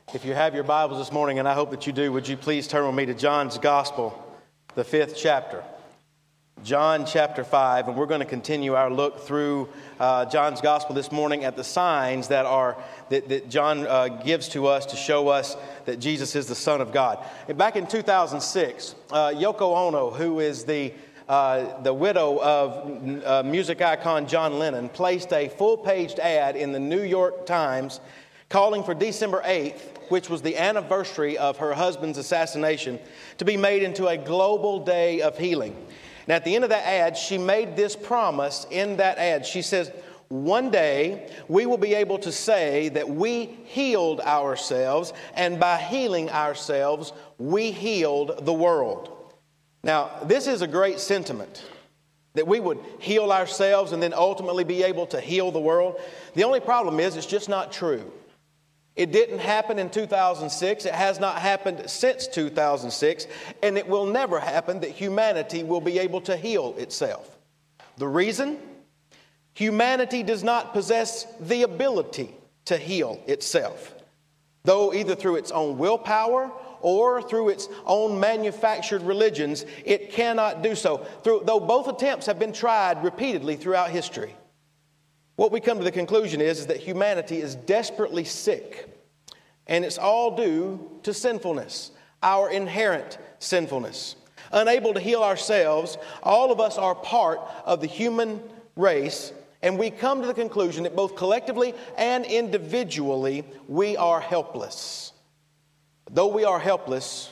If you have your Bibles this morning, and I hope that you do, would you please turn with me to John's Gospel, the 5th chapter. John chapter 5, and we're going to continue our look through John's Gospel this morning at the signs that John gives to us to show us that Jesus is the Son of God. And back in 2006, Yoko Ono, who is the widow of music icon John Lennon, placed a full-paged ad in the New York Times calling for December 8th, which was the anniversary of her husband's assassination, to be made into a global day of healing. Now, at the end of that ad, she made this promise in that ad. She says, one day we will be able to say that we healed ourselves, and by healing ourselves, we healed the world. Now, this is a great sentiment, that we would heal ourselves and then ultimately be able to heal the world. The only problem is it's just not true. It didn't happen in 2006. It has not happened since 2006. And it will never happen that humanity will be able to heal itself. The reason? Humanity does not possess the ability to heal itself. Though either through its own willpower or through its own manufactured religions, it cannot do so. Though both attempts have been tried repeatedly throughout history. What we come to the conclusion is that humanity is desperately sick, and it's all due to sinfulness, our inherent sinfulness. Unable to heal ourselves, all of us are part of the human race, and we come to the conclusion that both collectively and individually, we are helpless. Though we are helpless,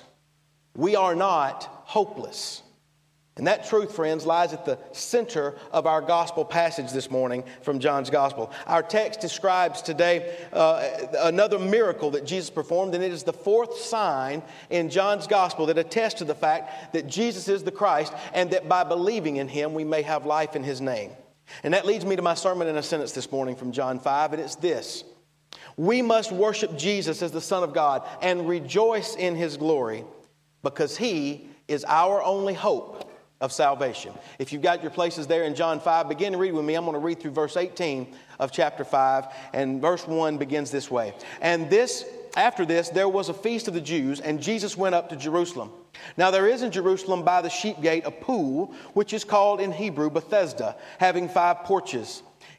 we are not hopeless. And that truth, friends, lies at the center of our gospel passage this morning from John's Gospel. Our text describes today another miracle that Jesus performed, and it is the fourth sign in John's Gospel that attests to the fact that Jesus is the Christ, and that by believing in Him, we may have life in His name. And that leads me to my sermon in a sentence this morning from John 5, and it's this. We must worship Jesus as the Son of God and rejoice in His glory because He is our only hope of salvation. If you've got your places there in John 5, begin to read with me. I'm going to read through verse 18 of chapter 5, and verse 1 begins this way. After this, there was a feast of the Jews, and Jesus went up to Jerusalem. Now there is in Jerusalem by the sheep gate a pool, which is called in Hebrew Bethesda, having 5 porches.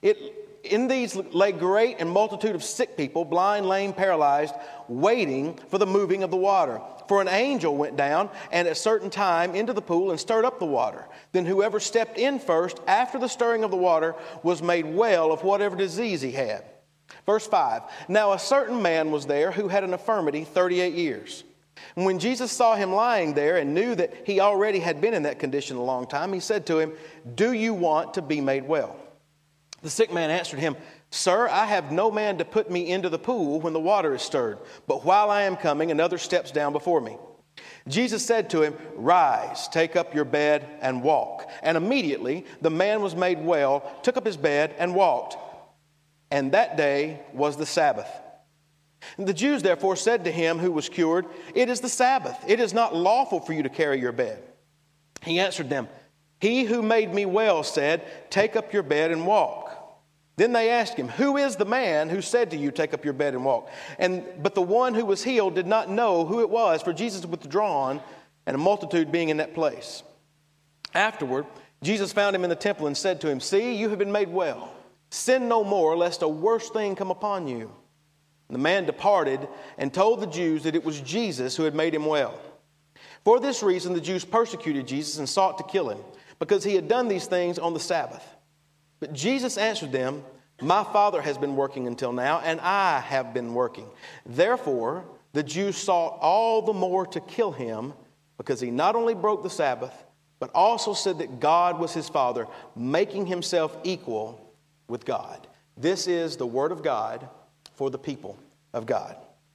In these lay great and multitude of sick people, blind, lame, paralyzed, waiting for the moving of the water. For an angel went down and at a certain time into the pool and stirred up the water. Then whoever stepped in first after the stirring of the water was made well of whatever disease he had. Verse 5, now a certain man was there who had an infirmity 38 years. And when Jesus saw him lying there and knew that he already had been in that condition a long time, he said to him, do you want to be made well? The sick man answered him, Sir, I have no man to put me into the pool when the water is stirred, but while I am coming, another steps down before me. Jesus said to him, Rise, take up your bed and walk. And immediately the man was made well, took up his bed and walked. And that day was the Sabbath. And the Jews therefore said to him who was cured, It is the Sabbath. It is not lawful for you to carry your bed. He answered them, He who made me well said, Take up your bed and walk. Then they asked him, Who is the man who said to you, Take up your bed and walk? But the one who was healed did not know who it was, for Jesus was withdrawn, and a multitude being in that place. Afterward, Jesus found him in the temple and said to him, See, you have been made well. Sin no more, lest a worse thing come upon you. And the man departed and told the Jews that it was Jesus who had made him well. For this reason, the Jews persecuted Jesus and sought to kill him, because he had done these things on the Sabbath. But Jesus answered them, My Father has been working until now, and I have been working. Therefore, the Jews sought all the more to kill him, because he not only broke the Sabbath, but also said that God was his Father, making himself equal with God. This is the word of God for the people of God.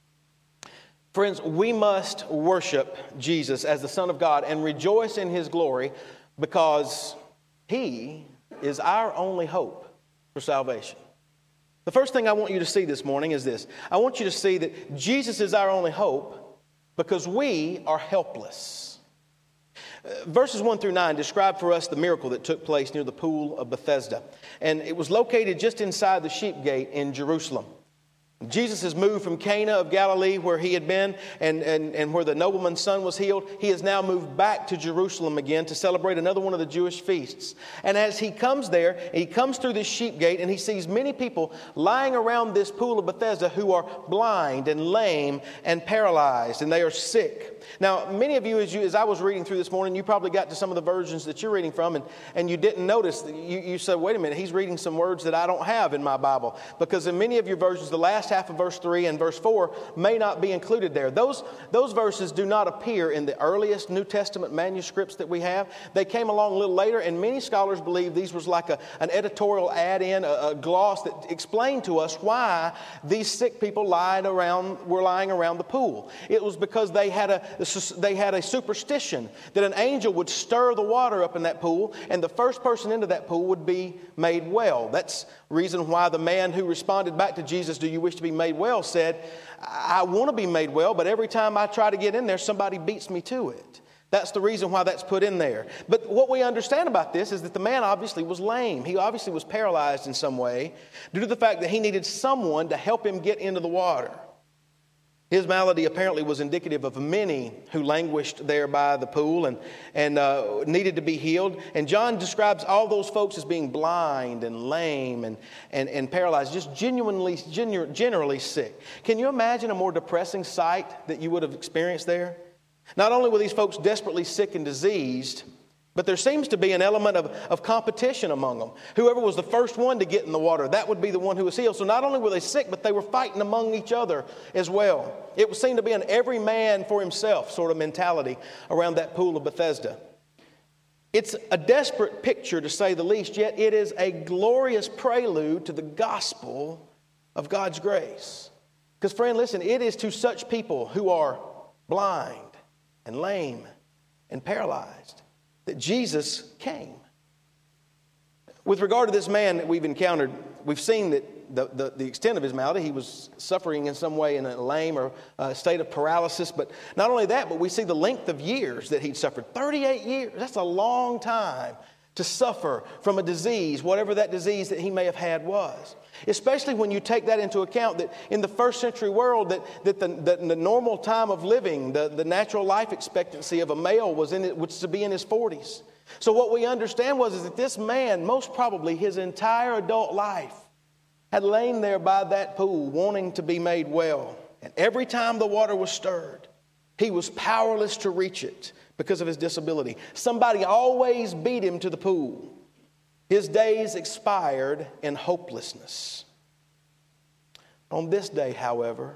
Friends, we must worship Jesus as the Son of God and rejoice in his glory because he is our only hope for salvation. The first thing I want you to see this morning is this. I want you to see that Jesus is our only hope because we are helpless. Verses 1 through 9 describe for us the miracle that took place near the pool of Bethesda. And it was located just inside the sheep gate in Jerusalem. Jesus has moved from Cana of Galilee, where he had been, and where the nobleman's son was healed. He has now moved back to Jerusalem again to celebrate another one of the Jewish feasts. And as he comes there, he comes through this sheep gate, and he sees many people lying around this pool of Bethesda who are blind and lame and paralyzed, and they are sick. Now, many of you, as I was reading through this morning, you probably got to some of the versions that you're reading from, and you didn't notice. You said, wait a minute, he's reading some words that I don't have in my Bible. Because in many of your versions, the last half of verse 3 and verse 4 may not be included there. Those verses do not appear in the earliest New Testament manuscripts that we have. They came along a little later, and many scholars believe these was like an editorial add-in, a gloss that explained to us why these sick people were lying around the pool. It was because they had a superstition that an angel would stir the water up in that pool, and the first person into that pool would be made well. That's the reason why the man who responded back to Jesus, "Do you wish to be made well?" said, "I want to be made well, but every time I try to get in there, somebody beats me to it." That's the reason why that's put in there. But what we understand about this is that the man obviously was lame. He obviously was paralyzed in some way due to the fact that he needed someone to help him get into the water. His malady apparently was indicative of many who languished there by the pool and needed to be healed. And John describes all those folks as being blind and lame and paralyzed, just generally sick. Can you imagine a more depressing sight that you would have experienced there? Not only were these folks desperately sick and diseased, but there seems to be an element of competition among them. Whoever was the first one to get in the water, that would be the one who was healed. So not only were they sick, but they were fighting among each other as well. It would seem to be an every man for himself sort of mentality around that pool of Bethesda. It's a desperate picture, to say the least, yet it is a glorious prelude to the gospel of God's grace. Because, friend, listen, it is to such people who are blind and lame and paralyzed that Jesus came. With regard to this man that we've encountered, we've seen that the extent of his malady. He was suffering in some way in a lame or a state of paralysis. But not only that, but we see the length of years that he'd suffered. 38 years. That's a long time to suffer from a disease, whatever that disease that he may have had was. Especially when you take that into account that in the first century world that the normal time of living, the natural life expectancy of a male was to be in his 40s. So what we understand is that this man, most probably his entire adult life, had lain there by that pool wanting to be made well. And every time the water was stirred, he was powerless to reach it because of his disability. Somebody always beat him to the pool. His days expired in hopelessness. On this day, however,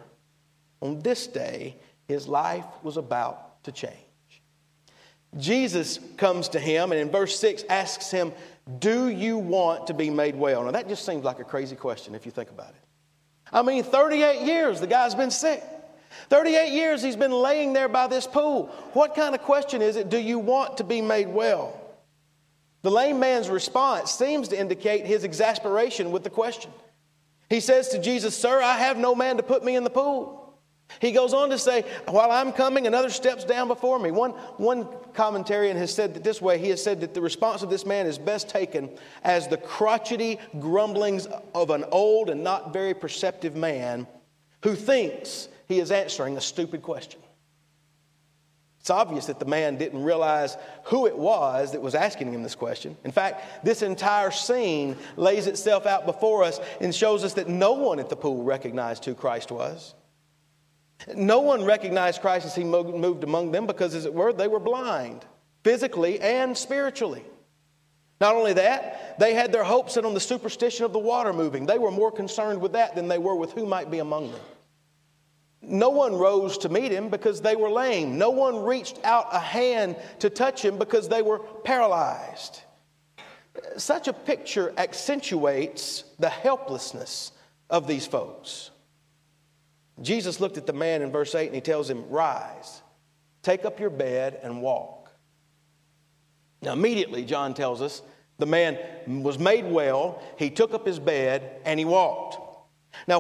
his life was about to change. Jesus comes to him and in verse 6 asks him, "Do you want to be made well?" Now that just seems like a crazy question if you think about it. I mean, 38 years the guy's been sick. 38 years he's been laying there by this pool. What kind of question is it? Do you want to be made well? The lame man's response seems to indicate his exasperation with the question. He says to Jesus, "Sir, I have no man to put me in the pool." He goes on to say, "While I'm coming, another steps down before me." One commentarian has said that this way. He has said that the response of this man is best taken as the crotchety grumblings of an old and not very perceptive man who thinks he is answering a stupid question. It's obvious that the man didn't realize who it was that was asking him this question. In fact, this entire scene lays itself out before us and shows us that no one at the pool recognized who Christ was. No one recognized Christ as he moved among them because, as it were, they were blind, physically and spiritually. Not only that, they had their hopes set on the superstition of the water moving. They were more concerned with that than they were with who might be among them. No one rose to meet him because they were lame. No one reached out a hand to touch him because they were paralyzed. Such a picture accentuates the helplessness of these folks. Jesus looked at the man in verse 8 and he tells him, "Rise, take up your bed and walk." Now immediately, John tells us, the man was made well, he took up his bed and he walked. Now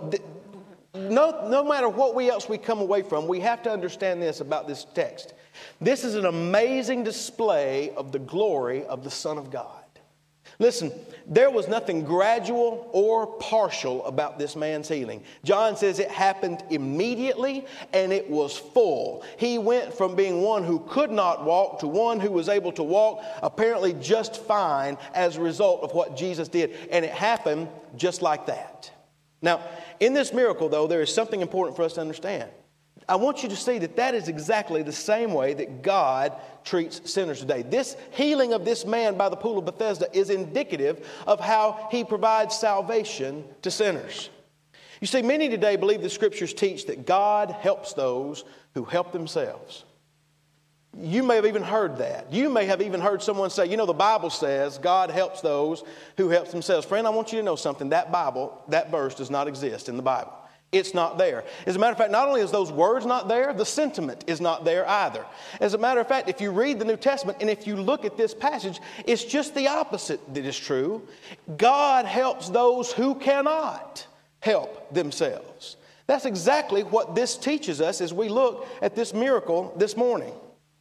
no matter what else we come away from, we have to understand this about this text. This is an amazing display of the glory of the Son of God. Listen, there was nothing gradual or partial about this man's healing. John says it happened immediately and it was full. He went from being one who could not walk to one who was able to walk, apparently just fine as a result of what Jesus did. And it happened just like that. Now, in this miracle, though, there is something important for us to understand. I want you to see that that is exactly the same way that God treats sinners today. This healing of this man by the pool of Bethesda is indicative of how he provides salvation to sinners. You see, many today believe the Scriptures teach that God helps those who help themselves. You may have even heard that. You may have even heard someone say, the Bible says God helps those who help themselves. Friend, I want you to know something. That verse does not exist in the Bible. It's not there. As a matter of fact, not only is those words not there, the sentiment is not there either. As a matter of fact, if you read the New Testament and if you look at this passage, it's just the opposite that is true. God helps those who cannot help themselves. That's exactly what this teaches us as we look at this miracle this morning.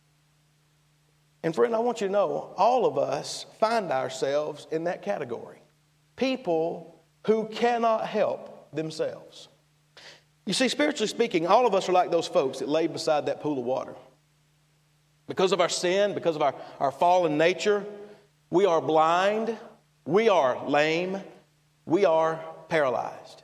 And friend, I want you to know, all of us find ourselves in that category. People who cannot help themselves. You see, spiritually speaking, all of us are like those folks that lay beside that pool of water. Because of our sin, because of our fallen nature, we are blind, we are lame, we are paralyzed.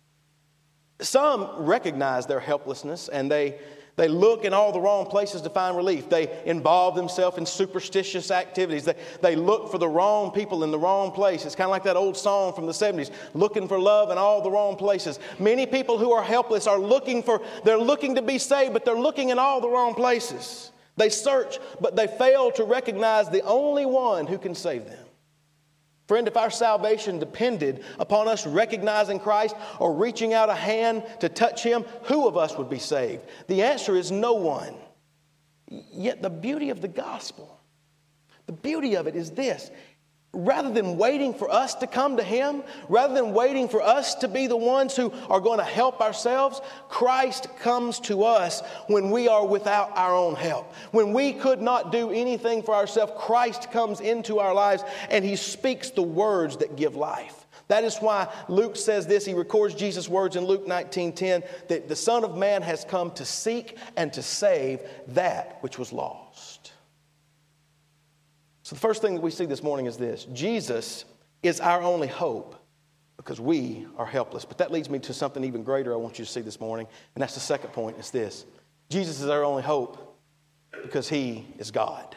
Some recognize their helplessness and they look in all the wrong places to find relief. They involve themselves in superstitious activities. They look for the wrong people in the wrong place. It's kind of like that old song from the 70s, looking for love in all the wrong places. Many people who are helpless are looking to be saved, but they're looking in all the wrong places. They search, but they fail to recognize the only one who can save them. Friend, if our salvation depended upon us recognizing Christ or reaching out a hand to touch Him, who of us would be saved? The answer is no one. Yet the beauty of the gospel, the beauty of it is this. Rather than waiting for us to come to Him, rather than waiting for us to be the ones who are going to help ourselves, Christ comes to us when we are without our own help. When we could not do anything for ourselves, Christ comes into our lives and He speaks the words that give life. That is why Luke says this. He records Jesus' words in Luke 19:10 that the Son of Man has come to seek and to save that which was lost. So the first thing that we see this morning is this. Jesus is our only hope because we are helpless. But that leads me to something even greater I want you to see this morning. And that's the second point. It's this. Jesus is our only hope because He is God.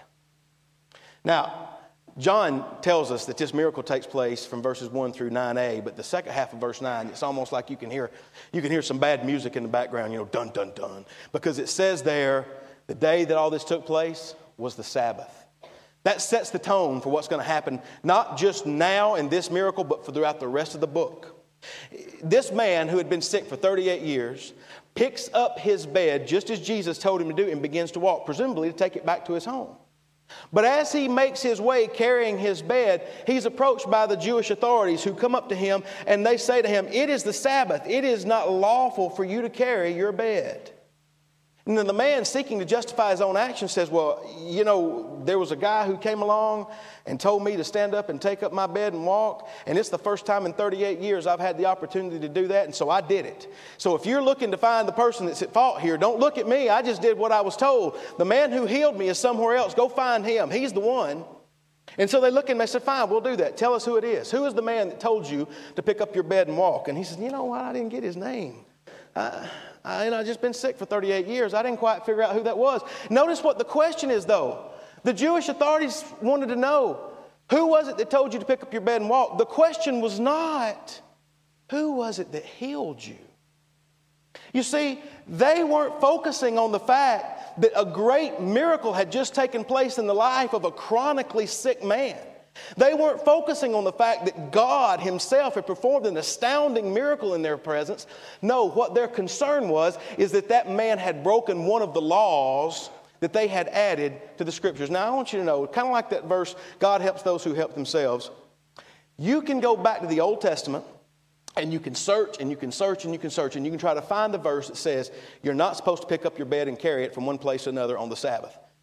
Now, John tells us that this miracle takes place from verses 1 through 9a. But the second half of verse 9, it's almost like you can hear some bad music in the background, dun, dun, dun. Because it says there, the day that all this took place was the Sabbath. That sets the tone for what's going to happen, not just now in this miracle, but throughout the rest of the book. This man who had been sick for 38 years picks up his bed just as Jesus told him to do and begins to walk, presumably to take it back to his home. But as he makes his way carrying his bed, he's approached by the Jewish authorities who come up to him and they say to him, "It is the Sabbath. It is not lawful for you to carry your bed." And then the man seeking to justify his own action says, "Well, there was a guy who came along and told me to stand up and take up my bed and walk. And it's the first time in 38 years I've had the opportunity to do that. And so I did it. So if you're looking to find the person that's at fault here, don't look at me. I just did what I was told. The man who healed me is somewhere else. Go find him. He's the one." And so they look at him and they said, "Fine, we'll do that. Tell us who it is. Who is the man that told you to pick up your bed and walk?" And he says, "You know what? I didn't get his name. I've just been sick for 38 years. I didn't quite figure out who that was." Notice what the question is, though. The Jewish authorities wanted to know, who was it that told you to pick up your bed and walk? The question was not, who was it that healed you? You see, they weren't focusing on the fact that a great miracle had just taken place in the life of a chronically sick man. They weren't focusing on the fact that God Himself had performed an astounding miracle in their presence. No, what their concern is that man had broken one of the laws that they had added to the Scriptures. Now, I want you to know, kind of like that verse, God helps those who help themselves. You can go back to the Old Testament and you can search and you can search and you can search and you can try to find the verse that says you're not supposed to pick up your bed and carry it from one place to another on the Sabbath.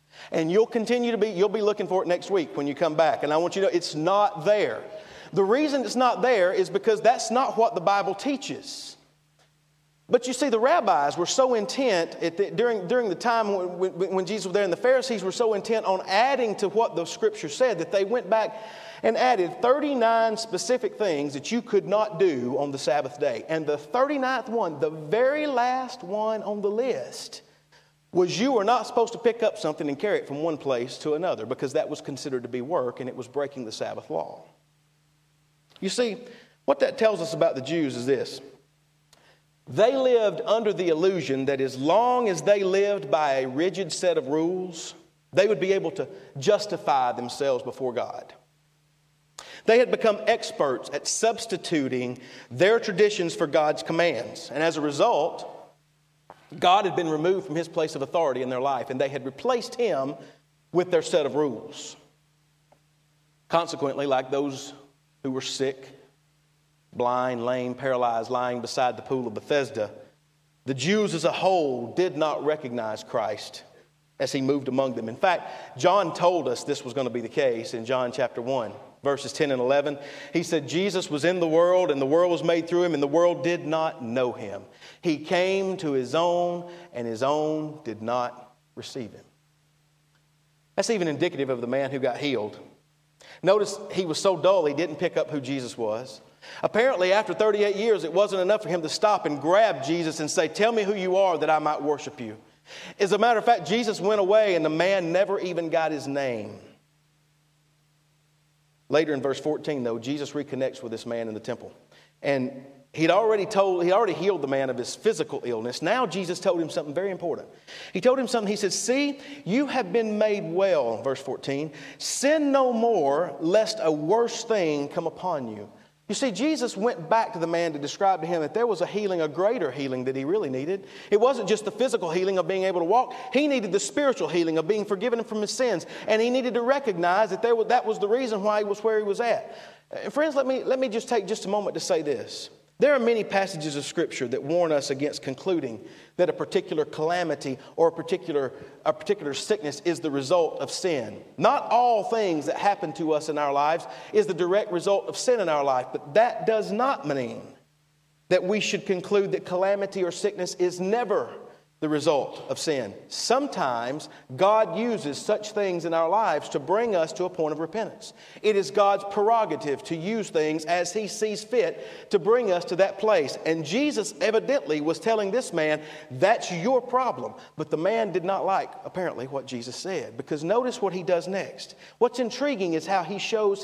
And you'll be looking for it next week when you come back. And I want you to know it's not there. The reason it's not there is because that's not what the Bible teaches. But you see, the rabbis were so intent during the time when Jesus was there, and the Pharisees were so intent on adding to what the Scripture said that they went back and added 39 specific things that you could not do on the Sabbath day. And the 39th one, the very last one on the list, was you were not supposed to pick up something and carry it from one place to another, because that was considered to be work and it was breaking the Sabbath law. You see, what that tells us about the Jews is this. They lived under the illusion that as long as they lived by a rigid set of rules, they would be able to justify themselves before God. They had become experts at substituting their traditions for God's commands. And as a result, God had been removed from his place of authority in their life, and they had replaced him with their set of rules. Consequently, like those who were sick, blind, lame, paralyzed, lying beside the pool of Bethesda, the Jews as a whole did not recognize Christ as he moved among them. In fact, John told us this was going to be the case in John chapter 1, verses 10 and 11. He said, Jesus was in the world, and the world was made through him, and the world did not know him. He came to his own, and his own did not receive him. That's even indicative of the man who got healed. Notice he was so dull he didn't pick up who Jesus was. Apparently, after 38 years, it wasn't enough for him to stop and grab Jesus and say, tell me who you are that I might worship you. As a matter of fact, Jesus went away and the man never even got his name. Later in verse 14, though, Jesus reconnects with this man in the temple. And he'd already healed the man of his physical illness. Now Jesus told him something very important. He told him something. He said, see, you have been made well, verse 14. Sin no more, lest a worse thing come upon you. You see, Jesus went back to the man to describe to him that there was a healing, a greater healing that he really needed. It wasn't just the physical healing of being able to walk. He needed the spiritual healing of being forgiven from his sins. And he needed to recognize that that was the reason why he was where he was at. Friends, let me just take just a moment to say this. There are many passages of Scripture that warn us against concluding that a particular calamity or a particular sickness is the result of sin. Not all things that happen to us in our lives is the direct result of sin in our life, but that does not mean that we should conclude that calamity or sickness is never the result of sin. Sometimes God uses such things in our lives to bring us to a point of repentance. It is God's prerogative to use things as he sees fit to bring us to that place. And Jesus evidently was telling this man, that's your problem. But the man did not like, apparently, what Jesus said. Because notice what he does next. What's intriguing is how he shows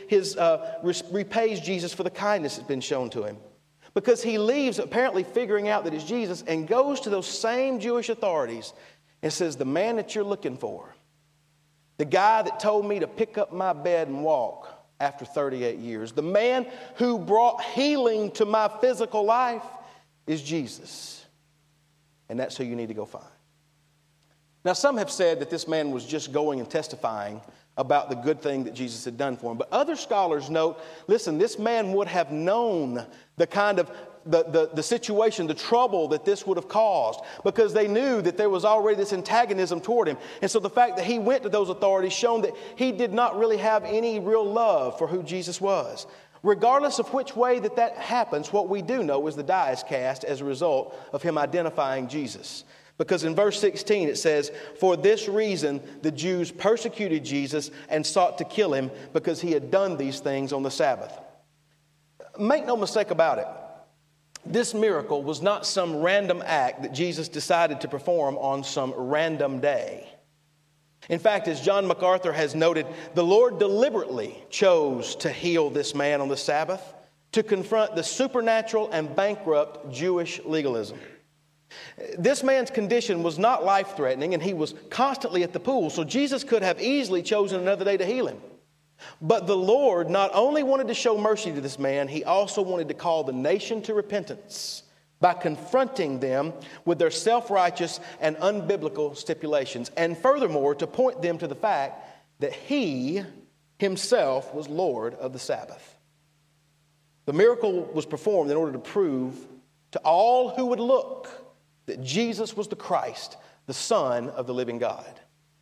repays Jesus for the kindness that's been shown to him. Because he leaves apparently figuring out that it's Jesus and goes to those same Jewish authorities and says, the man that you're looking for, the guy that told me to pick up my bed and walk after 38 years, the man who brought healing to my physical life is Jesus. And that's who you need to go find. Now, some have said that this man was just going and testifying about the good thing that Jesus had done for him. But other scholars note, listen, this man would have known the kind of the situation, the trouble that this would have caused, because they knew that there was already this antagonism toward him. And so the fact that he went to those authorities shown that he did not really have any real love for who Jesus was. Regardless of which way that happens, what we do know is the die is cast as a result of him identifying Jesus. Because in verse 16 it says, for this reason the Jews persecuted Jesus and sought to kill him because he had done these things on the Sabbath. Make no mistake about it. This miracle was not some random act that Jesus decided to perform on some random day. In fact, as John MacArthur has noted, the Lord deliberately chose to heal this man on the Sabbath to confront the supernatural and bankrupt Jewish legalism. This man's condition was not life-threatening, and he was constantly at the pool, so Jesus could have easily chosen another day to heal him. But the Lord not only wanted to show mercy to this man, he also wanted to call the nation to repentance by confronting them with their self-righteous and unbiblical stipulations, and furthermore, to point them to the fact that he himself was Lord of the Sabbath. The miracle was performed in order to prove to all who would look that Jesus was the Christ, the Son of the living God.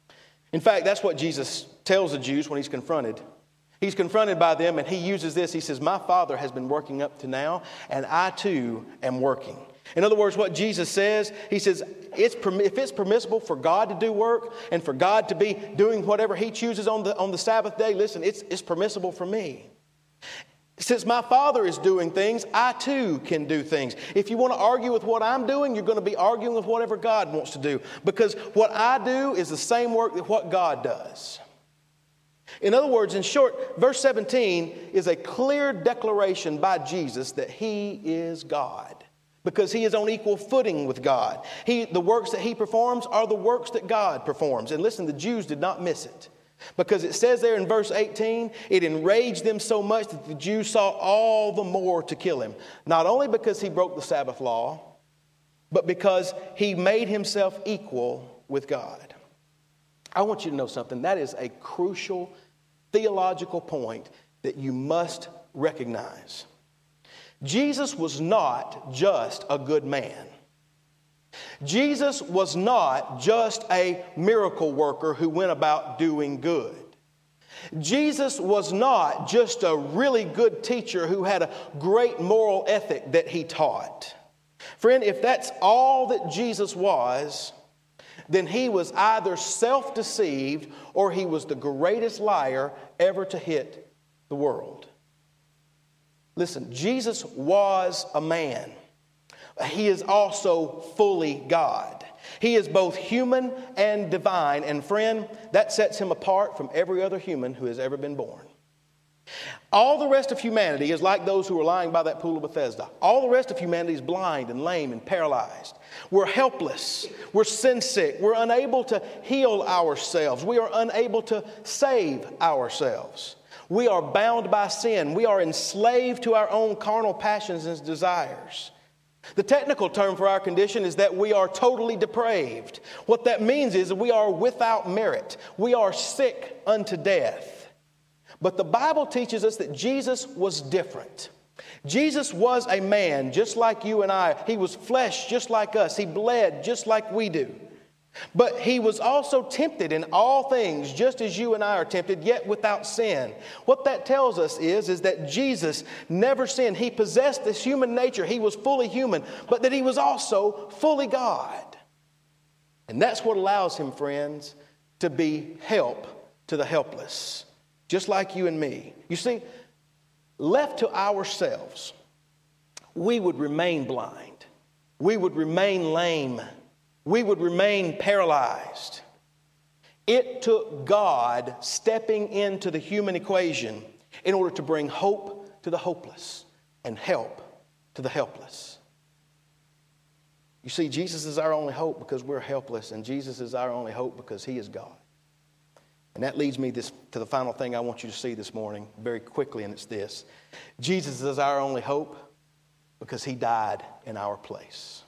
In fact, that's what Jesus tells the Jews when he's confronted. He's confronted by them, and he uses this. He says, my Father has been working up to now, and I too am working. In other words, what Jesus says, he says, if it's permissible for God to do work and for God to be doing whatever he chooses on the Sabbath day, listen, it's permissible for me. Since my Father is doing things, I too can do things. If you want to argue with what I'm doing, you're going to be arguing with whatever God wants to do. Because what I do is the same work that what God does. In other words, in short, verse 17 is a clear declaration by Jesus that he is God. Because he is on equal footing with God. The works that he performs are the works that God performs. And listen, the Jews did not miss it. Because it says there in verse 18, it enraged them so much that the Jews sought all the more to kill him. Not only because he broke the Sabbath law, but because he made himself equal with God. I want you to know something. That is a crucial theological point that you must recognize. Jesus was not just a good man. Jesus was not just a miracle worker who went about doing good. Jesus was not just a really good teacher who had a great moral ethic that he taught. Friend, if that's all that Jesus was, then he was either self-deceived or he was the greatest liar ever to hit the world. Listen, Jesus was a man. He is also fully God. He is both human and divine. And friend, that sets him apart from every other human who has ever been born. All the rest of humanity is like those who are lying by that pool of Bethesda. All the rest of humanity is blind and lame and paralyzed. We're helpless. We're sin sick. We're unable to heal ourselves. We are unable to save ourselves. We are bound by sin. We are enslaved to our own carnal passions and desires. The technical term for our condition is that we are totally depraved. What that means is that we are without merit. We are sick unto death. But the Bible teaches us that Jesus was different. Jesus was a man just like you and I. He was flesh just like us. He bled just like we do. But he was also tempted in all things, just as you and I are tempted, yet without sin. What that tells us is that Jesus never sinned. He possessed this human nature. He was fully human, but that he was also fully God. And that's what allows him, friends, to be help to the helpless, just like you and me. You see, left to ourselves, we would remain blind. We would remain lame. We would remain paralyzed. It took God stepping into the human equation in order to bring hope to the hopeless and help to the helpless. You see, Jesus is our only hope because we're helpless, and Jesus is our only hope because he is God. And that leads me to the final thing I want you to see this morning very quickly, and it's this. Jesus is our only hope because he died in our place.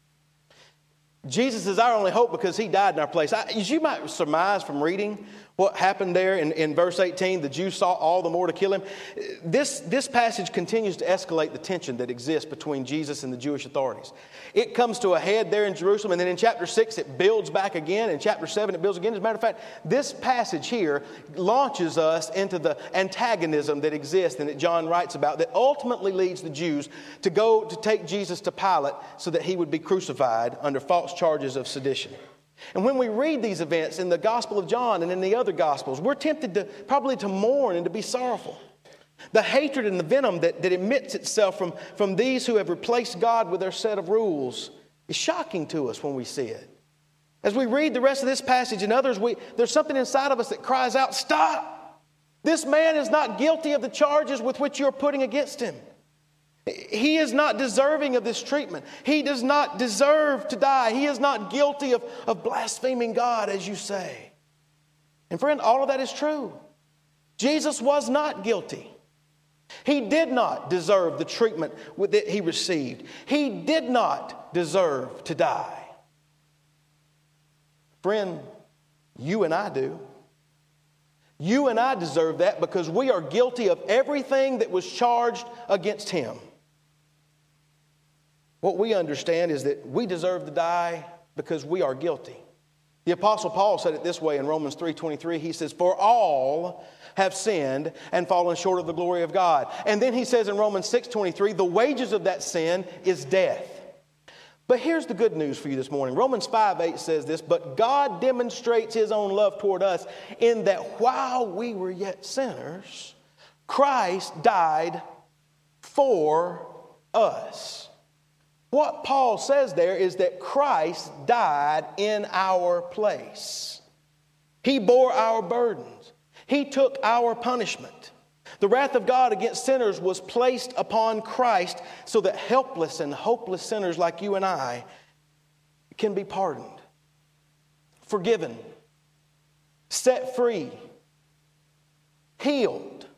Jesus is our only hope because he died in our place. As you might surmise from reading what happened there in verse 18, the Jews sought all the more to kill him. This passage continues to escalate the tension that exists between Jesus and the Jewish authorities. It comes to a head there in Jerusalem, and then in chapter 6 it builds back again. In chapter 7 it builds again. As a matter of fact, this passage here launches us into the antagonism that exists and that John writes about that ultimately leads the Jews to go to take Jesus to Pilate so that he would be crucified under false charges of sedition. And when we read these events in the Gospel of John and in the other Gospels, we're tempted to probably to mourn and to be sorrowful. The hatred and the venom that emits itself from these who have replaced God with their set of rules is shocking to us when we see it. As we read the rest of this passage and others, there's something inside of us that cries out, stop! This man is not guilty of the charges with which you're putting against him. He is not deserving of this treatment. He does not deserve to die. He is not guilty of blaspheming God, as you say. And friend, all of that is true. Jesus was not guilty. He did not deserve the treatment that he received. He did not deserve to die. Friend, you and I do. You and I deserve that because we are guilty of everything that was charged against him. What we understand is that we deserve to die because we are guilty. The Apostle Paul said it this way in Romans 3:23. He says, "For all have sinned and fallen short of the glory of God." And then he says in Romans 6:23, the wages of that sin is death. But here's the good news for you this morning. Romans 5:8 says this, "But God demonstrates his own love toward us in that while we were yet sinners, Christ died for us." What Paul says there is that Christ died in our place. He bore our burdens. He took our punishment. The wrath of God against sinners was placed upon Christ so that helpless and hopeless sinners like you and I can be pardoned, forgiven, set free, healed,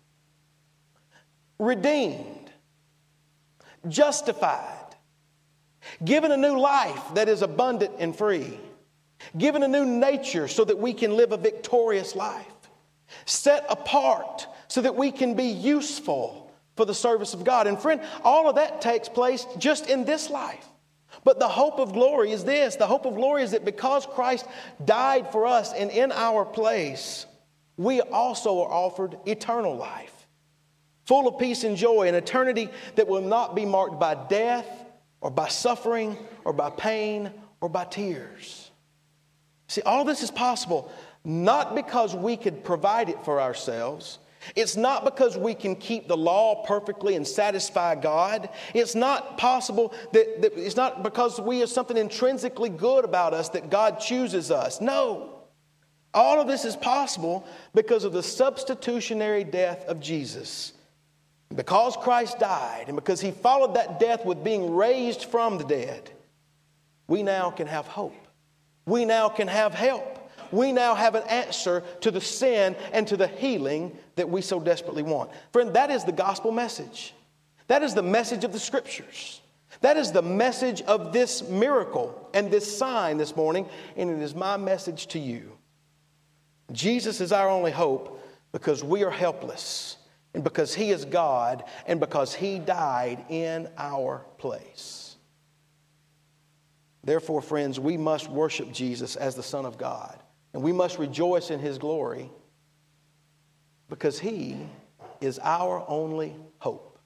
redeemed, justified, given a new life that is abundant and free, given a new nature so that we can live a victorious life, set apart so that we can be useful for the service of God. And friend, all of that takes place just in this life. But the hope of glory is this. The hope of glory is that because Christ died for us and in our place, we also are offered eternal life, full of peace and joy, an eternity that will not be marked by death or by suffering or by pain or by tears. See, all this is possible not because we could provide it for ourselves. It's not because we can keep the law perfectly and satisfy God. It's not possible that it's not because we have something intrinsically good about us that God chooses us. No. All of this is possible because of the substitutionary death of Jesus. Because Christ died and because he followed that death with being raised from the dead, we now can have hope. We now can have help. We now have an answer to the sin and to the healing that we so desperately want. Friend, that is the gospel message. That is the message of the Scriptures. That is the message of this miracle and this sign this morning, and it is my message to you. Jesus is our only hope because we are helpless, and because he is God, and because he died in our place. Therefore, friends, we must worship Jesus as the Son of God. And we must rejoice in his glory because he is our only hope.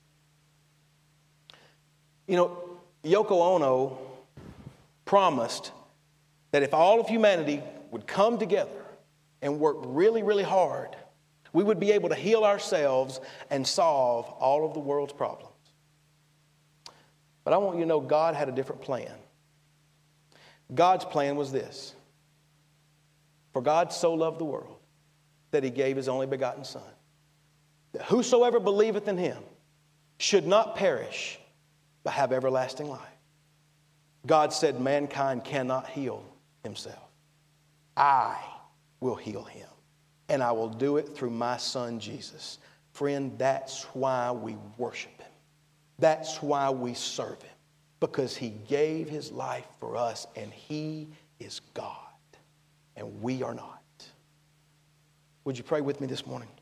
You know, Yoko Ono promised that if all of humanity would come together and work really, really hard, we would be able to heal ourselves and solve all of the world's problems. But I want you to know God had a different plan. God's plan was this. For God so loved the world that he gave his only begotten Son, that whosoever believeth in him should not perish, but have everlasting life. God said mankind cannot heal himself. I will heal him, and I will do it through my Son Jesus. Friend, that's why we worship him. That's why we serve him, because he gave his life for us, and he is God. And we are not. Would you pray with me this morning?